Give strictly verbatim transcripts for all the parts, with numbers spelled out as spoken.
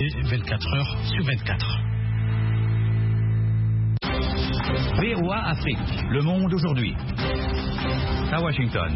l'actualité vingt-quatre heures sur vingt-quatre. V O A Afrique, le monde aujourd'hui. À Washington.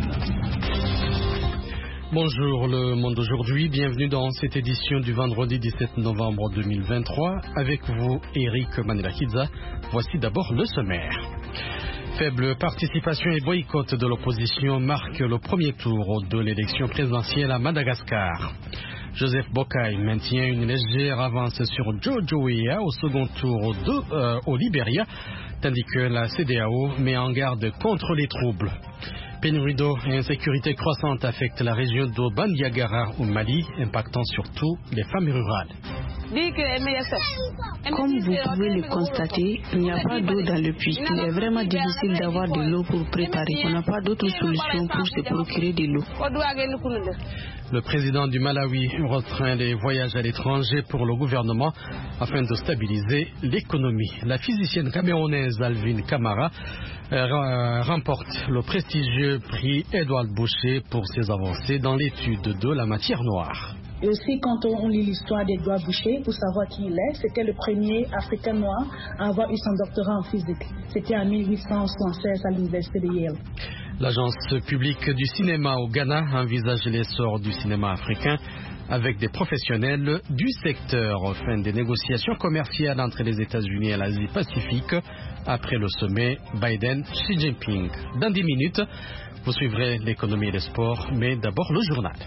Bonjour le monde aujourd'hui, bienvenue dans cette édition du vendredi dix-sept novembre deux mille vingt-trois. Avec vous, Eric Manelakidza. Voici d'abord le sommaire. Faible participation et boycott de l'opposition marquent le premier tour de l'élection présidentielle à Madagascar. Joseph Boakai maintient une légère avance sur George Weah au second tour de, euh, au Libéria, tandis que la C D A O met en garde contre les troubles. Pénurie d'eau et insécurité croissante affectent la région de Bandiagara au Mali, impactant surtout les familles rurales. Comme vous pouvez le constater, il n'y a pas d'eau dans le puits. Il est vraiment difficile d'avoir de l'eau pour préparer. On n'a pas d'autre solution pour se procurer de l'eau. Le président du Malawi restreint les voyages à l'étranger pour le gouvernement afin de stabiliser l'économie. La physicienne camerounaise Alvin Kamara euh, remporte le prestigieux prix Édouard Boucher pour ses avancées dans l'étude de la matière noire. Et aussi, quand on lit l'histoire d'Édouard Boucher, pour savoir qui il est, c'était le premier Africain noir à avoir eu son doctorat en physique. C'était en mille huit cent soixante-seize à l'université de Yale. L'agence publique du cinéma au Ghana envisage l'essor du cinéma africain avec des professionnels du secteur. Fin des négociations commerciales entre les États-Unis et l'Asie-Pacifique après le sommet Biden-Xi Jinping. Dans dix minutes, vous suivrez l'économie et les sports, mais d'abord le journal.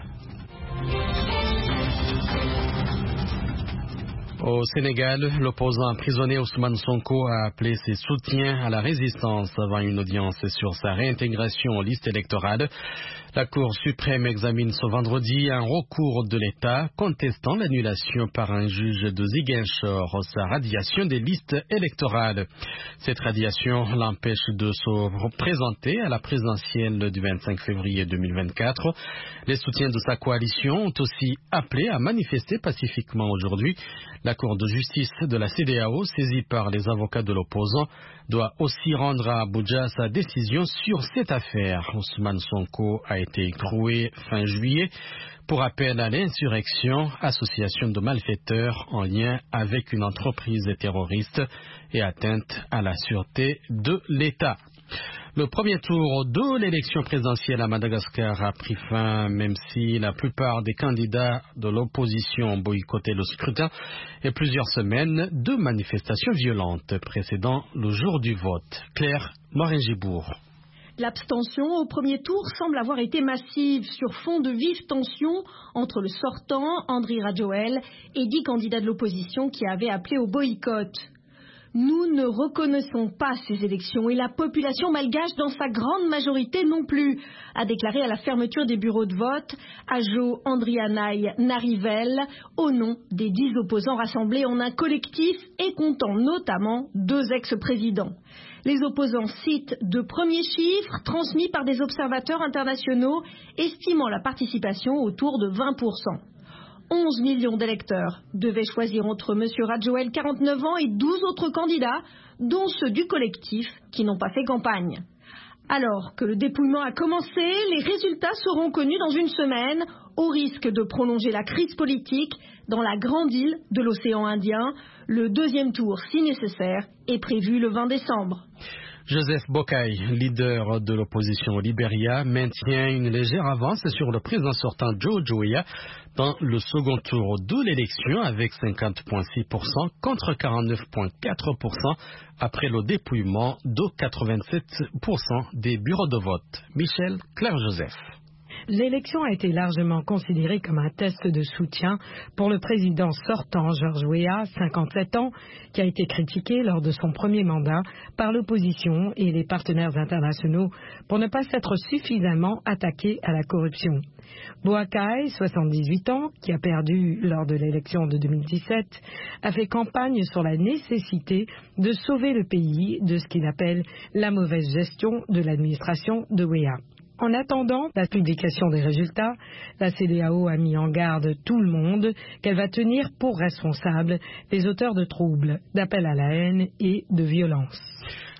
Au Sénégal, l'opposant emprisonné Ousmane Sonko a appelé ses soutiens à la résistance avant une audience sur sa réintégration aux listes électorales. La Cour suprême examine ce vendredi un recours de l'État contestant l'annulation par un juge de Ziguinchor sa radiation des listes électorales. Cette radiation l'empêche de se présenter à la présidentielle du vingt-cinq février deux mille vingt-quatre. Les soutiens de sa coalition ont aussi appelé à manifester pacifiquement aujourd'hui. La Cour de justice de la C D A O, saisie par les avocats de l'opposant, doit aussi rendre à Abuja sa décision sur cette affaire. Ousmane Sonko a été écroué fin juillet pour appel à l'insurrection, association de malfaiteurs en lien avec une entreprise terroriste et atteinte à la sûreté de l'État. Le premier tour de l'élection présidentielle à Madagascar a pris fin, même si la plupart des candidats de l'opposition ont boycotté le scrutin et plusieurs semaines de manifestations violentes précédant le jour du vote. Claire Morin-Gibourg. L'abstention au premier tour semble avoir été massive sur fond de vives tensions entre le sortant, Andry Rajoelina, et dix candidats de l'opposition qui avaient appelé au boycott. Nous ne reconnaissons pas ces élections et la population malgache dans sa grande majorité non plus, a déclaré à la fermeture des bureaux de vote Ajo Andrianaï Narivel au nom des dix opposants rassemblés en un collectif et comptant notamment deux ex-présidents. Les opposants citent de premiers chiffres transmis par des observateurs internationaux estimant la participation autour de vingt pour cent. onze millions d'électeurs devaient choisir entre M. Rajoelina, quarante-neuf ans, et douze autres candidats, dont ceux du collectif qui n'ont pas fait campagne. Alors que le dépouillement a commencé, les résultats seront connus dans une semaine, au risque de prolonger la crise politique dans la grande île de l'océan Indien. Le deuxième tour, si nécessaire, est prévu le vingt décembre. Joseph Boakai, leader de l'opposition au Libéria, maintient une légère avance sur le président sortant George Weah dans le second tour de l'élection avec cinquante virgule six pour cent contre quarante-neuf virgule quatre pour cent après le dépouillement de quatre-vingt-sept pour cent des bureaux de vote. Michel Claire-Joseph. L'élection a été largement considérée comme un test de soutien pour le président sortant George Weah, cinquante-sept ans, qui a été critiqué lors de son premier mandat par l'opposition et les partenaires internationaux pour ne pas s'être suffisamment attaqué à la corruption. Boakai, soixante-dix-huit ans, qui a perdu lors de l'élection de deux mille dix-sept, a fait campagne sur la nécessité de sauver le pays de ce qu'il appelle la mauvaise gestion de l'administration de Weah. En attendant la publication des résultats, la C D A O a mis en garde tout le monde qu'elle va tenir pour responsables les auteurs de troubles, d'appels à la haine et de violence.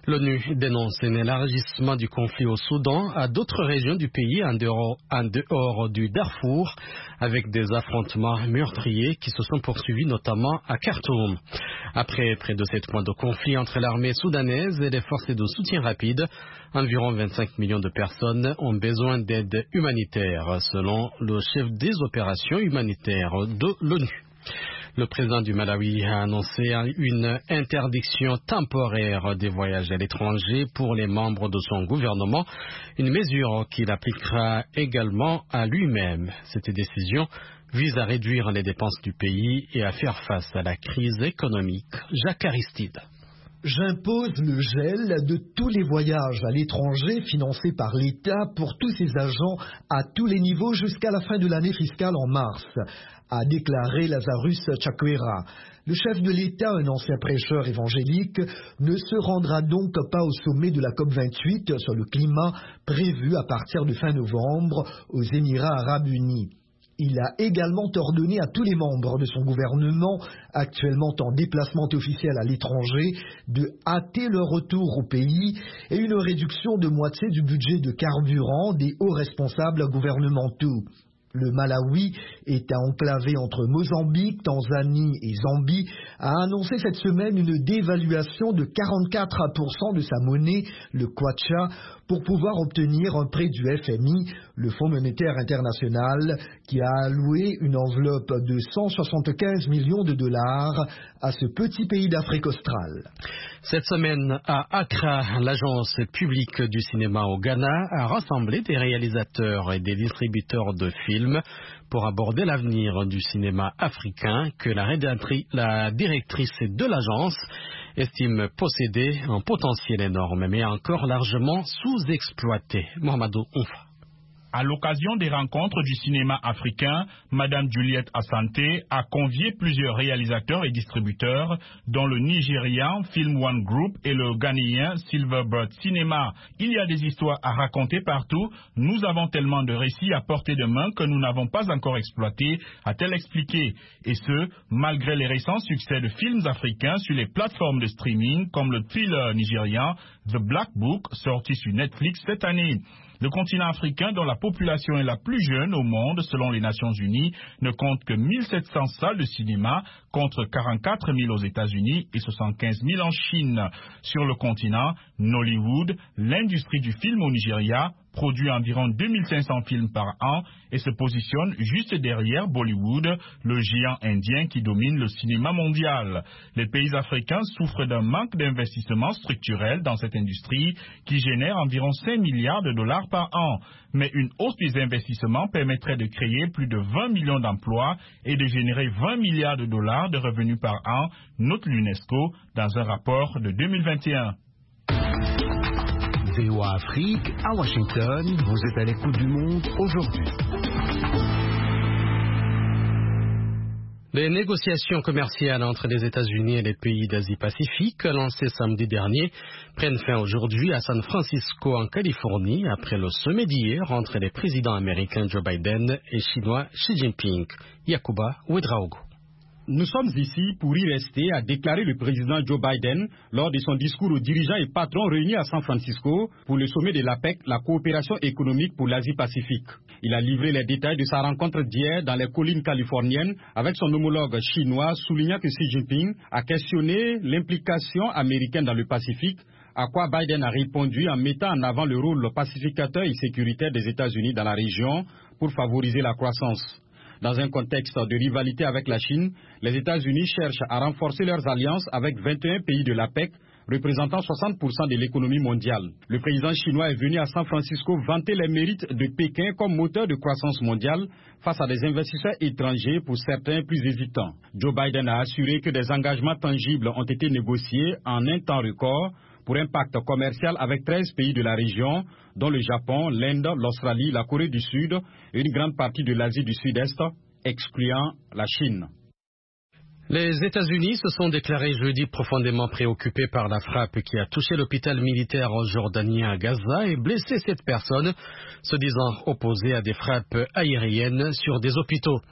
L'ONU dénonce un élargissement du conflit au Soudan à d'autres régions du pays en dehors, en dehors du Darfour, avec des affrontements meurtriers qui se sont poursuivis notamment à Khartoum. Après près de sept mois de conflit entre l'armée soudanaise et les forces de soutien rapide, environ vingt-cinq millions de personnes ont besoin d'aide humanitaire, selon le chef des opérations humanitaires de l'ONU. Le président du Malawi a annoncé une interdiction temporaire des voyages à l'étranger pour les membres de son gouvernement, une mesure qu'il appliquera également à lui-même. Cette décision vise à réduire les dépenses du pays et à faire face à la crise économique. Jacques Aristide. J'impose le gel de tous les voyages à l'étranger financés par l'État pour tous ses agents à tous les niveaux jusqu'à la fin de l'année fiscale en mars, a déclaré Lazarus Chakwera. Le chef de l'État, un ancien prêcheur évangélique, ne se rendra donc pas au sommet de la COP vingt-huit sur le climat prévu à partir de fin novembre aux Émirats arabes unis. Il a également ordonné à tous les membres de son gouvernement, actuellement en déplacement officiel à l'étranger, de hâter leur retour au pays et une réduction de moitié du budget de carburant des hauts responsables gouvernementaux. Le Malawi, État enclavé entre Mozambique, Tanzanie et Zambie, a annoncé cette semaine une dévaluation de quarante-quatre pour cent de sa monnaie, le kwacha, pour pouvoir obtenir un prêt du F M I, le Fonds monétaire international, qui a alloué une enveloppe de cent soixante-quinze millions de dollars à ce petit pays d'Afrique australe. Cette semaine, à Accra, l'agence publique du cinéma au Ghana a rassemblé des réalisateurs et des distributeurs de films pour aborder l'avenir du cinéma africain que la, la directrice de l'agence estime posséder un potentiel énorme, mais encore largement sous-exploité. Mohamedou Oumfa. À l'occasion des rencontres du cinéma africain, Madame Juliette Asante a convié plusieurs réalisateurs et distributeurs, dont le Nigérian Film One Group et le Ghanéen Silverbird Cinema. Il y a des histoires à raconter partout. Nous avons tellement de récits à portée de main que nous n'avons pas encore exploité, a-t-elle expliqué. Et ce, malgré les récents succès de films africains sur les plateformes de streaming, comme le thriller nigérian The Black Book, sorti sur Netflix cette année. Le continent africain, dont la population est la plus jeune au monde selon les Nations Unies, ne compte que mille sept cents salles de cinéma contre quarante-quatre mille aux États-Unis et soixante-quinze mille en Chine. Sur le continent, Nollywood, l'industrie du film au Nigeria, produit environ deux mille cinq cents films par an et se positionne juste derrière Bollywood, le géant indien qui domine le cinéma mondial. Les pays africains souffrent d'un manque d'investissement structurel dans cette industrie qui génère environ cinq milliards de dollars par an. Mais une hausse des investissements permettrait de créer plus de vingt millions d'emplois et de générer vingt milliards de dollars de revenus par an, note l'UNESCO dans un rapport de deux mille vingt et un. V O A Afrique, à Washington, vous êtes à l'écoute du monde aujourd'hui. Les négociations commerciales entre les États-Unis et les pays d'Asie-Pacifique, lancées samedi dernier, prennent fin aujourd'hui à San Francisco, en Californie, après le sommet d'hier entre les présidents américains Joe Biden et chinois Xi Jinping. Yacouba Ouedraogo. Nous sommes ici pour y rester, a déclaré le président Joe Biden lors de son discours aux dirigeants et patrons réunis à San Francisco pour le sommet de l'APEC, la coopération économique pour l'Asie-Pacifique. Il a livré les détails de sa rencontre d'hier dans les collines californiennes avec son homologue chinois, soulignant que Xi Jinping a questionné l'implication américaine dans le Pacifique, à quoi Biden a répondu en mettant en avant le rôle pacificateur et sécuritaire des États-Unis dans la région pour favoriser la croissance. Dans un contexte de rivalité avec la Chine, les États-Unis cherchent à renforcer leurs alliances avec vingt et un pays de l'APEC, représentant soixante pour cent de l'économie mondiale. Le président chinois est venu à San Francisco vanter les mérites de Pékin comme moteur de croissance mondiale face à des investisseurs étrangers, pour certains plus hésitants. Joe Biden a assuré que des engagements tangibles ont été négociés en un temps record pour un pacte commercial avec treize pays de la région, dont le Japon, l'Inde, l'Australie, la Corée du Sud et une grande partie de l'Asie du Sud-Est, excluant la Chine. Les États-Unis se sont déclarés jeudi profondément préoccupés par la frappe qui a touché l'hôpital militaire jordanien à Gaza et blessé sept personnes, se disant opposées à des frappes aériennes sur des hôpitaux.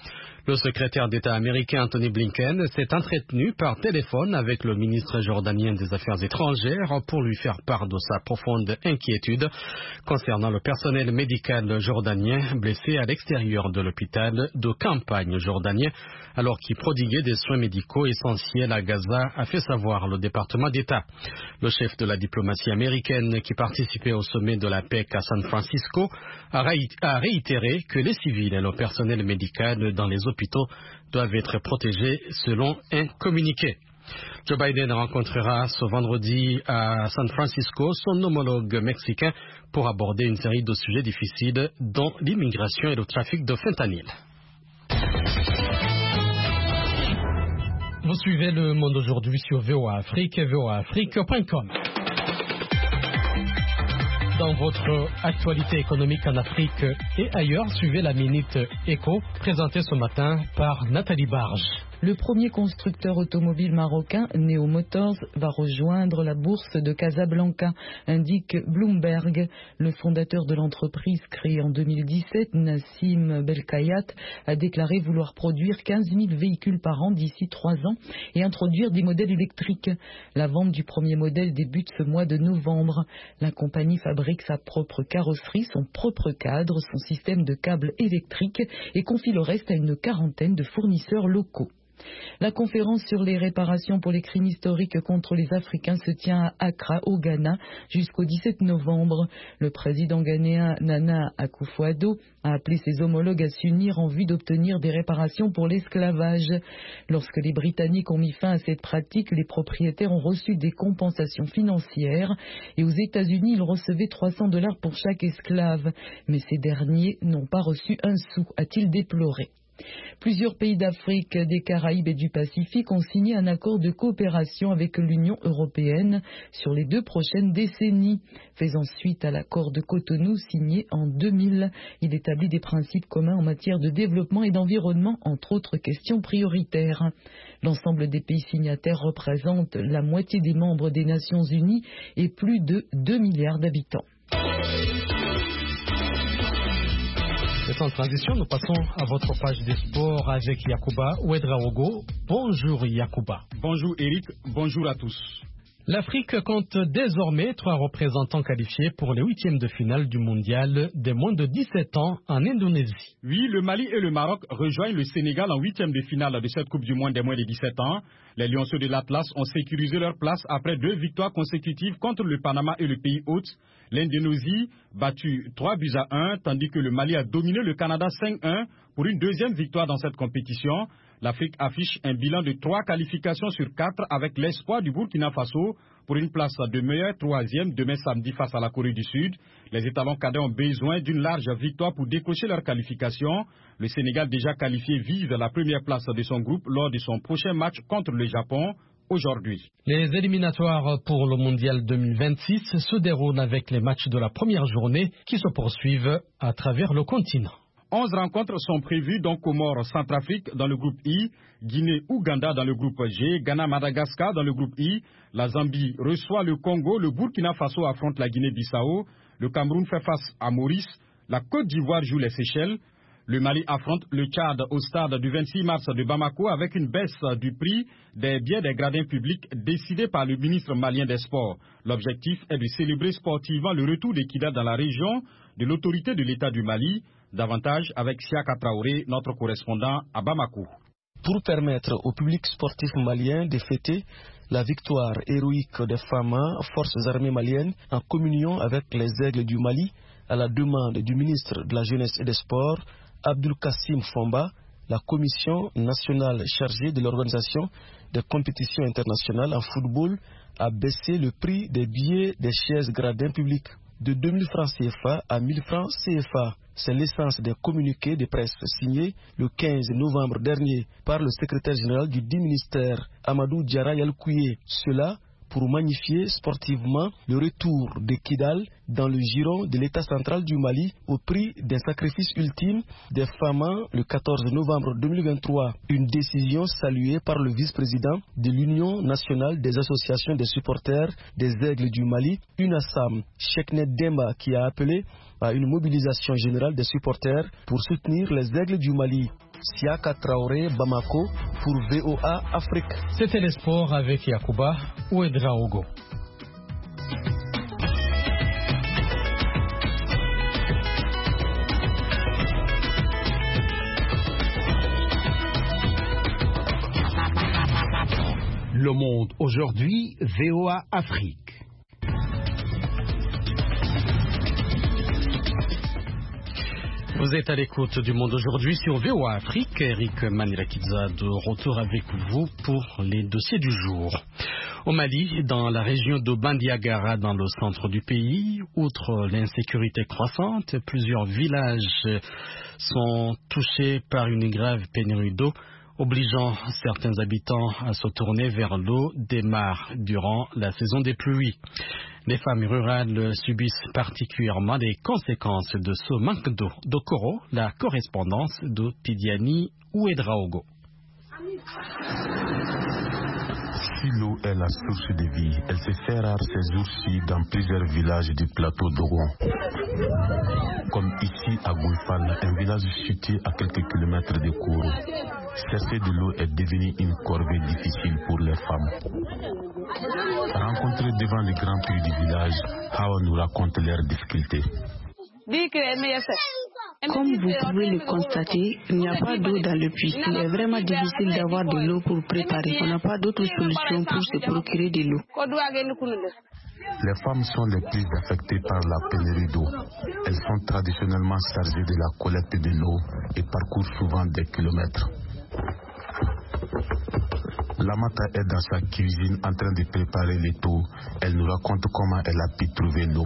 Le secrétaire d'État américain Anthony Blinken s'est entretenu par téléphone avec le ministre jordanien des Affaires étrangères pour lui faire part de sa profonde inquiétude concernant le personnel médical jordanien blessé à l'extérieur de l'hôpital de campagne jordanien alors qu'il prodiguait des soins médicaux essentiels à Gaza, a fait savoir le département d'État. Le chef de la diplomatie américaine qui participait au sommet de la P E C à San Francisco a réitéré que les civils et le personnel médical dans les hôpitaux doivent être protégés selon un communiqué. Joe Biden rencontrera ce vendredi à San Francisco son homologue mexicain pour aborder une série de sujets difficiles dont l'immigration et le trafic de fentanyl. Vous suivez Le Monde aujourd'hui sur V O A Afrique et V O A Afrique point com. Dans votre actualité économique en Afrique et ailleurs, suivez la Minute Éco, présentée ce matin par Nathalie Barge. Le premier constructeur automobile marocain, Neo Motors, va rejoindre la bourse de Casablanca, indique Bloomberg. Le fondateur de l'entreprise, créée en deux mille dix-sept, Nassim Belkayat, a déclaré vouloir produire quinze mille véhicules par an d'ici trois ans et introduire des modèles électriques. La vente du premier modèle débute ce mois de novembre. La compagnie fabrique sa propre carrosserie, son propre cadre, son système de câbles électriques et confie le reste à une quarantaine de fournisseurs locaux. La conférence sur les réparations pour les crimes historiques contre les Africains se tient à Accra, au Ghana, jusqu'au dix-sept novembre. Le président ghanéen Nana Akufo-Addo a appelé ses homologues à s'unir en vue d'obtenir des réparations pour l'esclavage. Lorsque les Britanniques ont mis fin à cette pratique, les propriétaires ont reçu des compensations financières et aux États-Unis, ils recevaient trois cents dollars pour chaque esclave. Mais ces derniers n'ont pas reçu un sou, a-t-il déploré. Plusieurs pays d'Afrique, des Caraïbes et du Pacifique ont signé un accord de coopération avec l'Union européenne sur les deux prochaines décennies. Faisant suite à l'accord de Cotonou signé en deux mille, il établit des principes communs en matière de développement et d'environnement, entre autres questions prioritaires. L'ensemble des pays signataires représente la moitié des membres des Nations Unies et plus de deux milliards d'habitants. Et sans transition, nous passons à votre page des sports avec Yacouba Ouedraogo. Bonjour Yacouba. Bonjour Eric, bonjour à tous. L'Afrique compte désormais trois représentants qualifiés pour les huitièmes de finale du mondial des moins de dix-sept ans en Indonésie. Oui, le Mali et le Maroc rejoignent le Sénégal en huitième de finale de cette Coupe du Monde des moins de dix-sept ans. Les Lionceaux de l'Atlas ont sécurisé leur place après deux victoires consécutives contre le Panama et le pays hôte. L'Indonésie, battue trois buts à un, tandis que le Mali a dominé le Canada cinq un pour une deuxième victoire dans cette compétition. L'Afrique affiche un bilan de trois qualifications sur quatre avec l'espoir du Burkina Faso pour une place de meilleur troisième demain samedi face à la Corée du Sud. Les étalons cadets ont besoin d'une large victoire pour décrocher leur qualification. Le Sénégal, déjà qualifié, vise la première place de son groupe lors de son prochain match contre le Japon aujourd'hui. Les éliminatoires pour le mondial deux mille vingt-six se déroulent avec les matchs de la première journée qui se poursuivent à travers le continent. Onze rencontres sont prévues, donc Comores, Centrafrique dans le groupe I, Guinée-Ouganda dans le groupe G, Ghana-Madagascar dans le groupe I, la Zambie reçoit le Congo, le Burkina Faso affronte la Guinée-Bissau, le Cameroun fait face à Maurice, la Côte d'Ivoire joue les Seychelles, le Mali affronte le Tchad au stade du vingt-six mars de Bamako avec une baisse du prix des billets des gradins publics décidée par le ministre malien des Sports. L'objectif est de célébrer sportivement le retour des Kidal dans la région de l'autorité de l'État du Mali. Davantage avec Siaka Traoré, notre correspondant à Bamako. Pour permettre au public sportif malien de fêter la victoire héroïque des femmes forces armées maliennes en communion avec les aigles du Mali, à la demande du ministre de la Jeunesse et des Sports, Abdul Kassim Fomba, la commission nationale chargée de l'organisation des compétitions internationales en football a baissé le prix des billets des chaises gradins publics de deux mille francs C F A à mille francs C F A. C'est l'essence des communiqués de presse signés le quinze novembre dernier par le secrétaire général du dit ministère, Amadou Diarra Yalkouye. Cela pour magnifier sportivement le retour de Kidal dans le giron de l'État central du Mali au prix d'un sacrifice ultime des femmes le quatorze novembre deux mille vingt-trois. Une décision saluée par le vice-président de l'Union nationale des associations des supporters des aigles du Mali, UNASAM, Cheknet Demba, qui a appelé à une mobilisation générale des supporters pour soutenir les aigles du Mali. Siaka Traoré, Bamako, pour V O A Afrique. C'était les sports avec Yacouba Ouedraogo. Le Monde aujourd'hui, V O A Afrique. Vous êtes à l'écoute du Monde aujourd'hui sur V O A Afrique. Eric Manirakidza de retour avec vous pour les dossiers du jour. Au Mali, dans la région de Bandiagara, dans le centre du pays, outre l'insécurité croissante, plusieurs villages sont touchés par une grave pénurie d'eau, obligeant certains habitants à se tourner vers l'eau des mares durant la saison des pluies. Les femmes rurales subissent particulièrement les conséquences de ce manque d'eau. Dokoro, la correspondance de Tidiani Ouedraogo. Si l'eau est la source de vie, elle se fait rare ces jours-ci dans plusieurs villages du plateau d'Ogon. Comme ici à Goulfane, un village situé à quelques kilomètres de Kourou. Chercher de l'eau est devenu une corvée difficile pour les femmes. Rencontrés devant les grands prix du village, Hawa nous raconte leurs difficultés. Comme vous pouvez le constater, il n'y a pas d'eau dans le puits. Il est vraiment difficile d'avoir de l'eau pour préparer. On n'a pas d'autre solution pour se procurer de l'eau. Les femmes sont les plus affectées par la pénurie d'eau. Elles sont traditionnellement chargées de la collecte de l'eau et parcourent souvent des kilomètres. Lamata est dans sa cuisine en train de préparer l'étau. Elle nous raconte comment elle a pu trouver l'eau.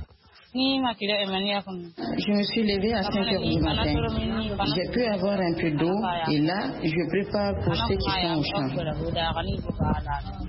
Je me suis levée à cinq heures du matin. J'ai pu avoir un peu d'eau et là, je prépare pour ceux qui sont au champ.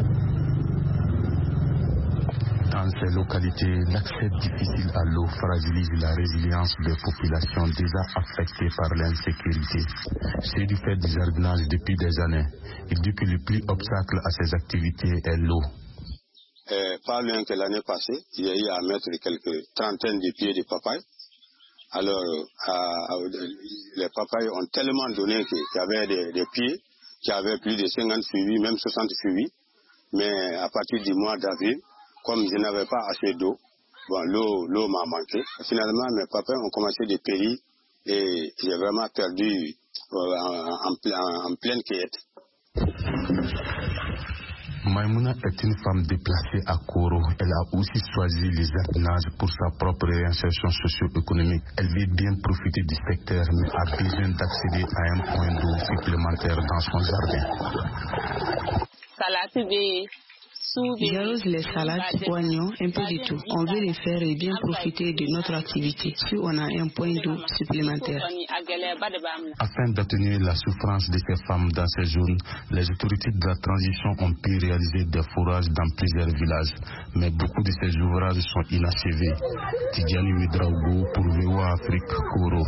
Dans ces localités, l'accès difficile à l'eau fragilise la résilience des populations déjà affectées par l'insécurité. C'est du fait du jardinage depuis des années. Il dit que le plus obstacle à ces activités est l'eau. Euh, pas loin que l'année passée, il y a eu à mettre quelques trentaines de pieds de papaye. Alors, à, à, les papayes ont tellement donné qu'il y avait des, des pieds qui avaient plus de cinquante suivis, même soixante suivis. Mais à partir du mois d'avril, comme je n'avais pas assez d'eau, bon, l'eau, l'eau m'a manqué. Finalement, mes papayes ont commencé de périr et j'ai vraiment perdu euh, en, en, en, en pleine cueillette. Maïmouna est une femme déplacée à Koro. Elle a aussi choisi les jardinages pour sa propre réinsertion socio-économique. Elle veut bien profiter du secteur, mais a besoin d'accéder à un point d'eau supplémentaire dans son jardin. J'arrose les salades, oignons, un peu de tout. On veut les faire et bien profiter de notre activité si on a un point d'eau supplémentaire. Afin d'atténuer la souffrance de ces femmes dans ces zones, les autorités de la transition ont pu réaliser des forages dans plusieurs villages. Mais beaucoup de ces ouvrages sont inachevés. Tidiane Ouedraogo pour V O A Afrique, Koro.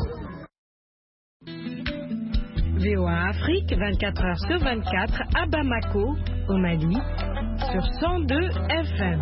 V O A Afrique, vingt-quatre heures sur vingt-quatre, à Bamako, au Mali, sur cent deux F M.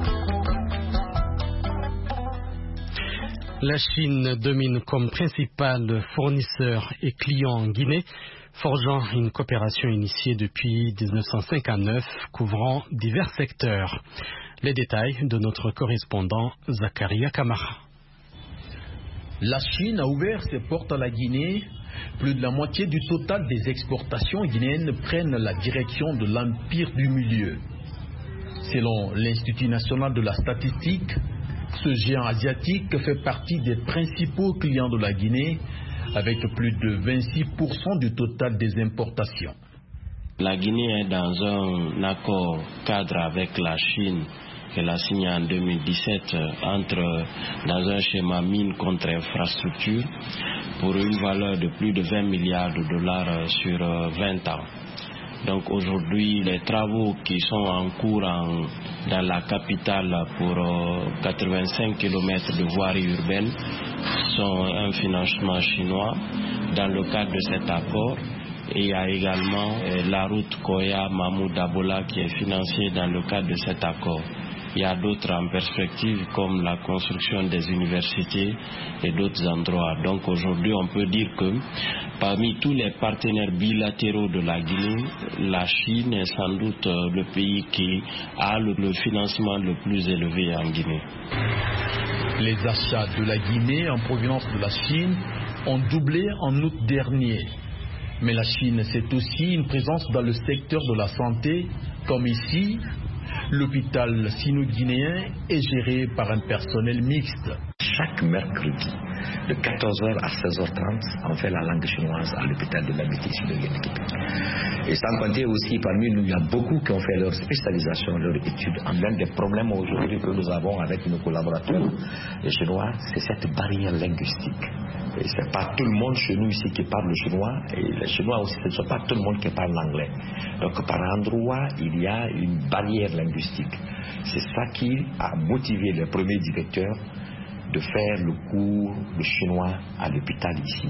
La Chine domine comme principal fournisseur et client en Guinée, forgeant une coopération initiée depuis mille neuf cent cinquante-neuf, couvrant divers secteurs. Les détails de notre correspondant Zakaria Kamara. La Chine a ouvert ses portes à la Guinée. Plus de la moitié du total des exportations guinéennes prennent la direction de l'Empire du Milieu. Selon l'Institut national de la statistique, ce géant asiatique fait partie des principaux clients de la Guinée, avec plus de vingt-six pour cent du total des importations. La Guinée est dans un accord cadre avec la Chine qu'elle a signé en deux mille dix-sept entre dans un schéma mine contre infrastructure pour une valeur de plus de vingt milliards de dollars sur vingt ans. Donc aujourd'hui, les travaux qui sont en cours en, dans la capitale pour euh, quatre-vingt-cinq kilomètres de voirie urbaine sont un financement chinois dans le cadre de cet accord. Et il y a également euh, la route Koya-Mamou-Dabola qui est financée dans le cadre de cet accord. Il y a d'autres en perspective comme la construction des universités et d'autres endroits. Donc aujourd'hui, on peut dire que parmi tous les partenaires bilatéraux de la Guinée, la Chine est sans doute le pays qui a le, le financement le plus élevé en Guinée. Les achats de la Guinée en provenance de la Chine ont doublé en août dernier. Mais la Chine, c'est aussi une présence dans le secteur de la santé, comme ici. L'hôpital sino-guinéen est géré par un personnel mixte. Chaque mercredi, de quatorze heures à seize heures trente, on fait la langue chinoise à l'hôpital de la médecine sino-guinéenne. Et sans compter aussi, parmi nous, il y a beaucoup qui ont fait leur spécialisation, leur étude. En l'un des problèmes aujourd'hui que nous avons avec nos collaborateurs, les Chinois, c'est cette barrière linguistique. Et ce n'est pas tout le monde chez nous ici qui parle le chinois, et les Chinois aussi, ce ne sont pas tout le monde qui parle l'anglais. Donc par endroit, il y a une barrière linguistique. C'est ça qui a motivé les premiers directeurs de faire le cours de chinois à l'hôpital ici.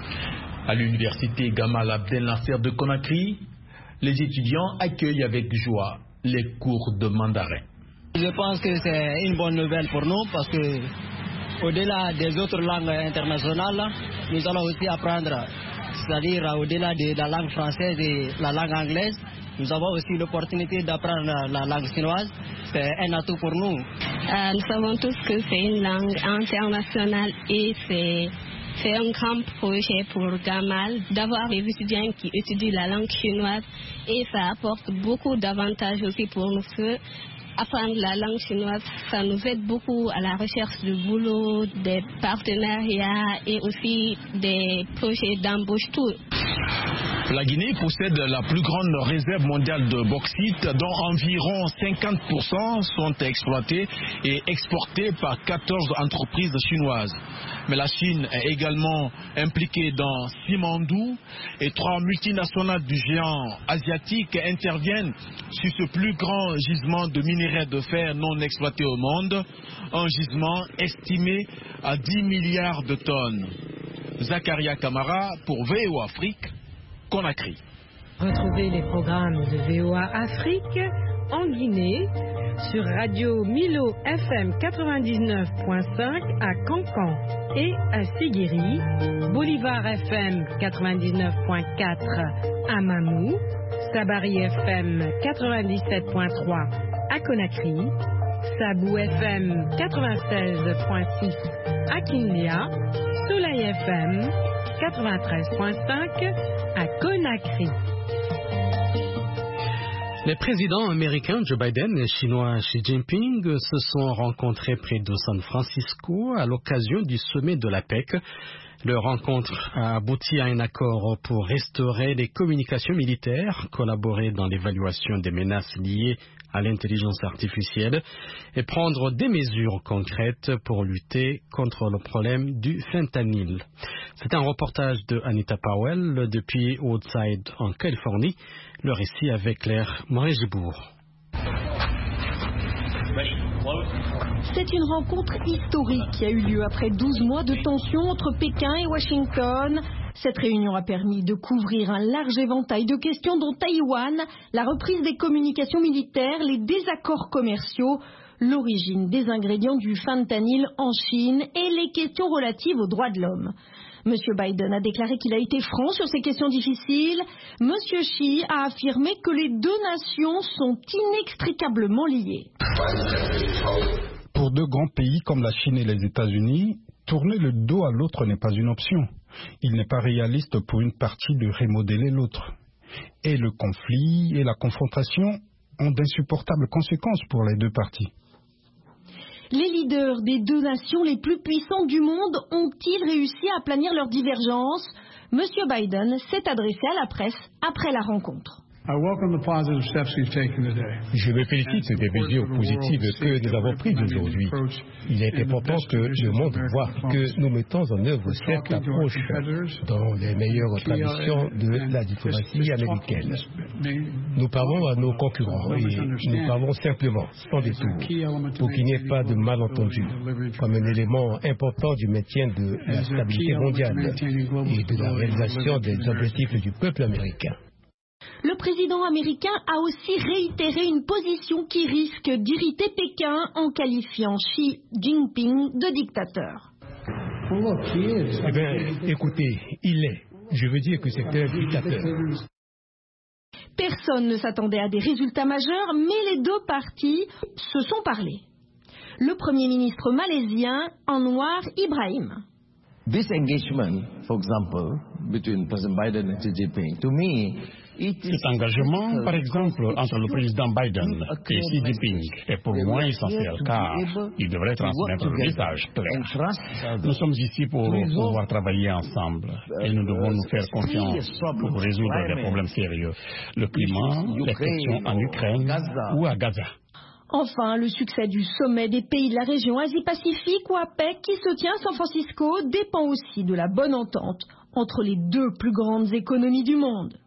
À l'université Gamal Abdel Nasser de Conakry, les étudiants accueillent avec joie les cours de mandarin. Je pense que c'est une bonne nouvelle pour nous parce que au-delà des autres langues internationales, nous allons aussi apprendre, c'est-à-dire au-delà de la langue française et la langue anglaise, nous avons aussi l'opportunité d'apprendre la langue chinoise. C'est un atout pour nous. Euh, nous savons tous que c'est une langue internationale et c'est, c'est un grand projet pour Gamal d'avoir des étudiants qui étudient la langue chinoise et ça apporte beaucoup d'avantages aussi pour nous. Apprendre la langue chinoise, ça nous aide beaucoup à la recherche de boulot, des partenariats et aussi des projets d'embauche, tout. La Guinée possède la plus grande réserve mondiale de bauxite, dont environ cinquante pour cent sont exploités et exportés par quatorze entreprises chinoises. Mais la Chine est également impliquée dans Simandou et trois multinationales du géant asiatique interviennent sur ce plus grand gisement de minerais de fer non exploité au monde, un gisement estimé à dix milliards de tonnes. Zakaria Kamara pour V O Afrique, Conakry. Retrouvez les programmes de V O A Afrique en Guinée sur Radio Milo F M quatre-vingt-dix-neuf point cinq à Cancan et à Séguéri, Bolivar F M quatre-vingt-dix-neuf point quatre à Mamou, Sabari F M quatre-vingt-dix-sept point trois à Conakry, Sabou F M quatre-vingt-seize point six à Kindia, Soleil F M quatre-vingt-treize point cinq à Conakry. Les présidents américains Joe Biden et chinois Xi Jinping se sont rencontrés près de San Francisco à l'occasion du sommet de l'APEC. Leur rencontre a abouti à un accord pour restaurer les communications militaires, collaborer dans l'évaluation des menaces liées à l'intelligence artificielle et prendre des mesures concrètes pour lutter contre le problème du fentanyl. C'est un reportage de Anita Powell depuis Woodside en Californie. Le récit avec Claire Moret-Gibourg. C'est une rencontre historique qui a eu lieu après douze mois de tensions entre Pékin et Washington. Cette réunion a permis de couvrir un large éventail de questions dont Taïwan, la reprise des communications militaires, les désaccords commerciaux, l'origine des ingrédients du fentanyl en Chine et les questions relatives aux droits de l'homme. Monsieur Biden a déclaré qu'il a été franc sur ces questions difficiles. Monsieur Xi a affirmé que les deux nations sont inextricablement liées. Pour deux grands pays comme la Chine et les États-Unis, tourner le dos à l'autre n'est pas une option. Il n'est pas réaliste pour une partie de remodeler l'autre. Et le conflit et la confrontation ont d'insupportables conséquences pour les deux parties. Les leaders des deux nations les plus puissantes du monde ont-ils réussi à aplanir leurs divergences? Monsieur Biden s'est adressé à la presse après la rencontre. Je me félicite des mesures positives que nous avons prises aujourd'hui. Il est important que le monde voit que nous mettons en œuvre cette approche dans les meilleures traditions de la diplomatie américaine. Nous parlons à nos concurrents et nous parlons simplement, sans détour, pour qu'il n'y ait pas de malentendus, comme un élément important du maintien de la stabilité mondiale et de la réalisation des objectifs du peuple américain. Le président américain a aussi réitéré une position qui risque d'irriter Pékin en qualifiant Xi Jinping de dictateur. Eh bien, écoutez, il est. Je veux dire que c'est un dictateur. Personne ne s'attendait à des résultats majeurs, mais les deux partis se sont parlé. Le premier ministre malaisien, Anwar Ibrahim. This engagement, for example, between President Biden and Xi Jinping, to me, cet engagement, par exemple, entre le président Biden et Xi Jinping est pour moi essentiel car il devrait transmettre le message clair. Nous sommes ici pour pouvoir travailler ensemble et nous devons nous faire confiance pour résoudre des problèmes sérieux. Le climat, les questions en Ukraine ou à Gaza. Enfin, le succès du sommet des pays de la région Asie-Pacifique ou APEC qui se tient à San Francisco dépend aussi de la bonne entente entre les deux plus grandes économies du monde.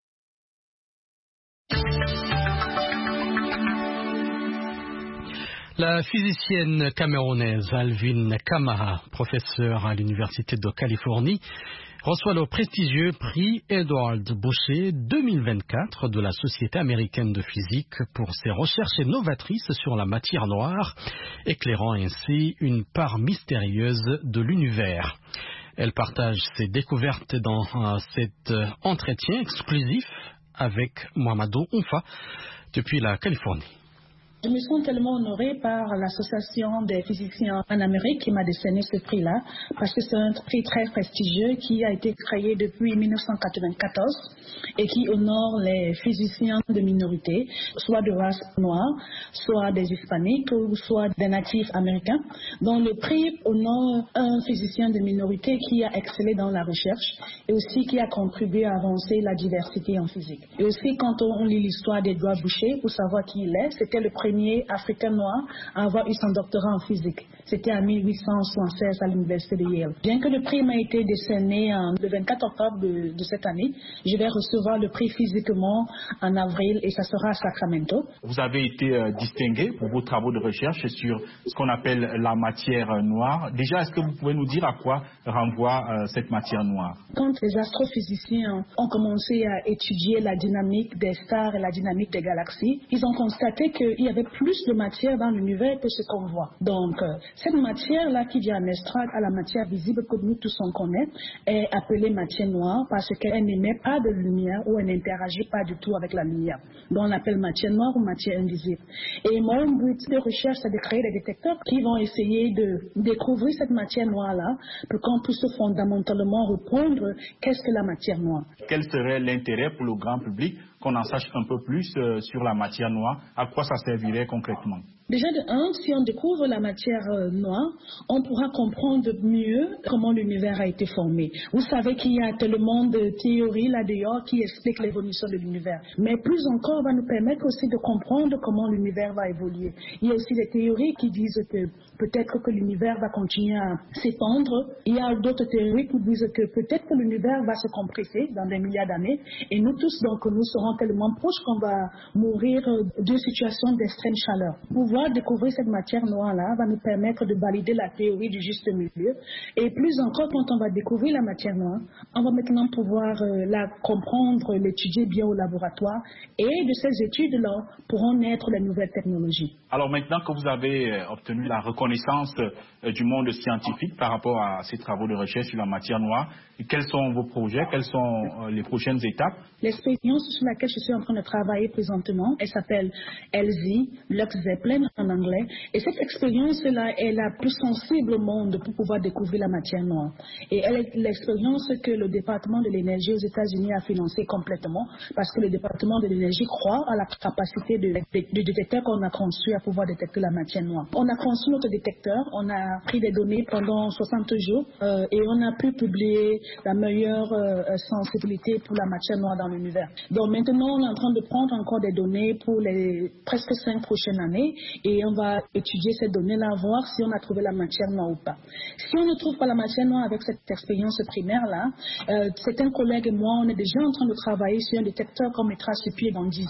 La physicienne camerounaise Alvin Kamara, professeure à l'Université de Californie, reçoit le prestigieux prix Edward Boucher deux mille vingt-quatre de la Société américaine de physique pour ses recherches novatrices sur la matière noire, éclairant ainsi une part mystérieuse de l'univers. Elle partage ses découvertes dans cet entretien exclusif avec Mohamedou Oumfa depuis la Californie. Je me sens tellement honorée par l'association des physiciens en Amérique qui m'a décerné ce prix-là, parce que c'est un prix très prestigieux qui a été créé depuis mille neuf cent quatre-vingt-quatorze et qui honore les physiciens de minorités, soit de race noire, soit des hispaniques ou soit des natifs américains. Donc le prix honore un physicien de minorité qui a excellé dans la recherche et aussi qui a contribué à avancer la diversité en physique. Et aussi quand on lit l'histoire d'Edouard Boucher pour savoir qui il est, c'était le premier africain noir à avoir eu son doctorat en physique. C'était en mille huit cent soixante-seize à l'université de Yale. Bien que le prix m'a été décerné en, le vingt-quatre octobre de, de cette année, je vais recevoir le prix physiquement en avril et ça sera à Sacramento. Vous avez été euh, distingué pour vos travaux de recherche sur ce qu'on appelle la matière noire. Déjà, est-ce que vous pouvez nous dire à quoi renvoie euh, cette matière noire? Quand les astrophysiciens ont commencé à étudier la dynamique des stars et la dynamique des galaxies, ils ont constaté qu'il y avait plus de matière dans l'univers que ce qu'on voit. Donc, euh, cette matière-là qui vient en extract à la matière visible que nous tous on connaît est appelée matière noire parce qu'elle n'émet pas de lumière ou elle n'interagit pas du tout avec la lumière. Donc, on l'appelle matière noire ou matière invisible. Et mon but de recherche, c'est de créer des détecteurs qui vont essayer de découvrir cette matière noire-là pour qu'on puisse fondamentalement répondre qu'est-ce que la matière noire. Quel serait l'intérêt pour le grand public qu'on en sache un peu plus euh, sur la matière noire? À quoi ça servirait concrètement? Déjà de un, si on découvre la matière euh, noire, on pourra comprendre mieux comment l'univers a été formé. Vous savez qu'il y a tellement de théories là-dehors qui expliquent l'évolution de l'univers. Mais plus encore, va nous permettre aussi de comprendre comment l'univers va évoluer. Il y a aussi des théories qui disent que peut-être que l'univers va continuer à s'étendre. Il y a d'autres théories qui disent que peut-être que l'univers va se compresser dans des milliards d'années. Et nous tous, donc, nous serons tellement proches qu'on va mourir d'une situation d'extrême chaleur. Pouvoir découvrir cette matière noire-là va nous permettre de valider la théorie du juste milieu. Et plus encore, quand on va découvrir la matière noire, on va maintenant pouvoir euh, la comprendre, l'étudier bien au laboratoire. Et de ces études-là pourront naître les nouvelles technologies. Alors maintenant que vous avez euh, obtenu la reconnaissance euh, du monde scientifique par rapport à ces travaux de recherche sur la matière noire, quels sont vos projets? Quelles sont euh, les prochaines étapes? L'expérience sur laquelle je suis en train de travailler présentement, elle s'appelle L Z, Lux Zeppelin en anglais. Et cette expérience-là est la plus sensible au monde pour pouvoir découvrir la matière noire. Et elle est l'expérience que le département de l'énergie aux États-Unis a financée complètement parce que le département de l'énergie croit à la capacité de, de, de détecteur qu'on a construit à pouvoir détecter la matière noire. On a construit notre détecteur, on a pris des données pendant soixante jours euh, et on a pu publier la meilleure euh, sensibilité pour la matière noire dans l'univers. Donc maintenant, on est en train de prendre encore des données pour les presque cinq prochaines années et on va étudier ces données-là, voir si on a trouvé la matière noire ou pas. Si on ne trouve pas la matière noire avec cette expérience primaire-là, euh, certains collègues et moi, on est déjà en train de travailler sur un détecteur qu'on mettra sur pied dans dix ans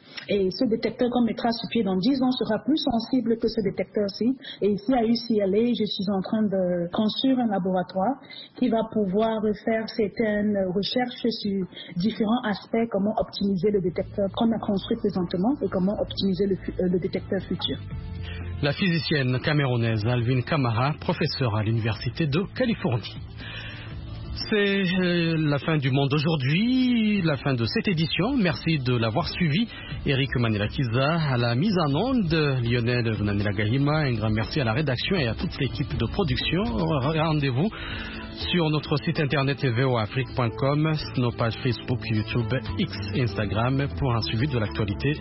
Et ce détecteur qu'on mettra sur pied dans dix ans sera plus sensible que ce détecteur-ci. Et ici à U C L A, je suis en train de construire un laboratoire qui va pouvoir faire certaines recherches sur différents aspects, comment optimiser le détecteur qu'on a construit présentement et comment optimiser le, le détecteur futur. La physicienne camerounaise Alvin Kamara, professeure à l'Université de Californie. C'est la fin du monde aujourd'hui, la fin de cette édition. Merci de l'avoir suivi. Eric Manila-Kiza à la mise en onde, Lionel Nanila Gahima, un grand merci à la rédaction et à toute l'équipe de production. Rendez-vous sur notre site internet v o afrique point com, nos pages Facebook, YouTube, X, Instagram pour un suivi de l'actualité